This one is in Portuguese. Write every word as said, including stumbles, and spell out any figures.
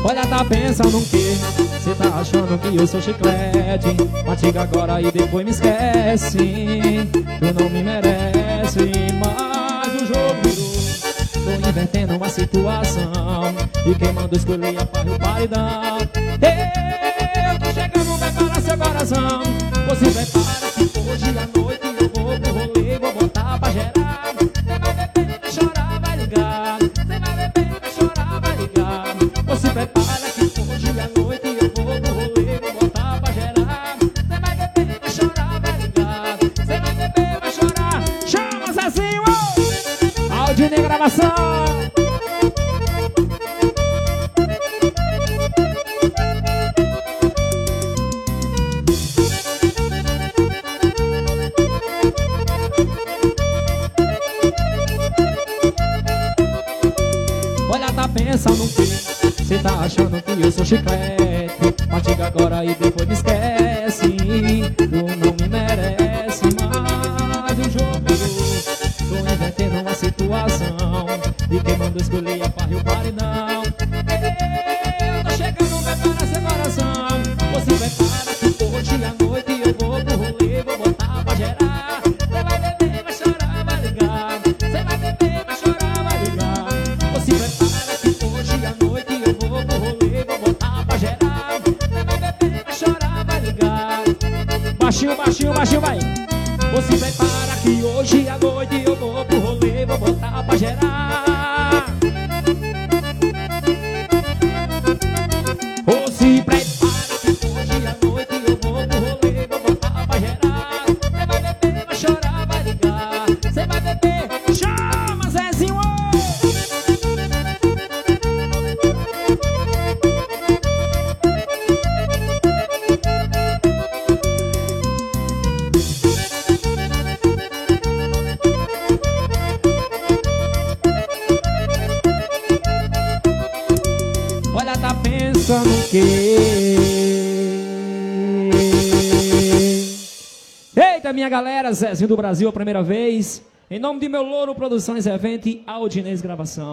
Olha, tá pensando o quê? Cê tá achando que eu sou chiclete? Mastiga agora e depois me esquece. Tu não me merece, mas o jogo virou. Tô invertendo uma situação e quem mandou escolher a farra e o paredão. Eu tô chegando, prepara seu coração. Você prepara que hoje à noite eu vou pro rolê, vou botar pra gerar. Cê vai beber, vai chorar, vai ligar. Cê vai beber, vai chorar, vai ligar. Você prepara que hoje à noite eu vou pro rolê, vou botar pra gerar. Cê vai beber, vai chorar, vai ligar. Cê vai beber, vai chorar. Chama, Zezinho! Aldinei gravação! Olha, tá pensando o quê? Cê tá achando que eu sou chiclete? Mastiga agora e depois me esquece. Tu não me merece, mas o jogo virou. Tô invertendo uma situação e quem mandou escolher a farra e o paredão. Eu tô chegando, prepara seu coração. Você prepara que hoje à noite eu vou pro rolê, vou botar pra gerar. Cê vai beber, vai chorar, vai ligar. Cê vai beber, vai chorar, vai ligar. Você prepara que hoje à noite eu vou pro rolê, vou botar pra gerar. Cê vai beber, vai chorar, vai ligar. Baixinho, baixinho, baixinho, vai. Você prepara que hoje à noite eu vou pro rolê, vou botar pra gerar. Você prepara que hoje à noite eu vou pro rolê, vou botar pra gerar. Cê vai beber, vai chorar, vai ligar. Cê vai beber, chama, Zezinho! Olha, tá pensando o quê? Eita, minha galera, Zezinho do Brasil, a primeira vez. Em nome de meu Louro Produções Evento e Aldinei Gravação.